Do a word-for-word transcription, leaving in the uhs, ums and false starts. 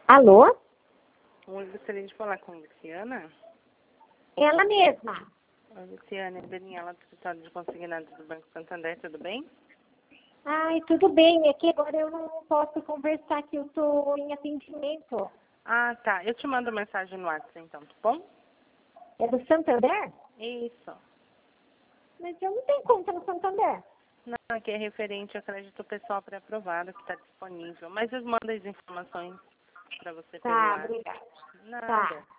Alô? Oi, gostaria de falar com a Luciana. Ela mesma. Oi, Luciana, é Daniela do Escritório de Consignados do Banco Santander, tudo bem? Ai, tudo bem. É que agora eu não posso conversar, que eu estou em atendimento. Ah, tá. Eu te mando mensagem no WhatsApp, então, tá bom? É do Santander? Isso. Mas eu não tenho conta no Santander. Não, aqui é referente a crédito pessoal pré-aprovado que está disponível. Mas eu mando as informações para você pelo Tá, WhatsApp. obrigada. Nada. Tá.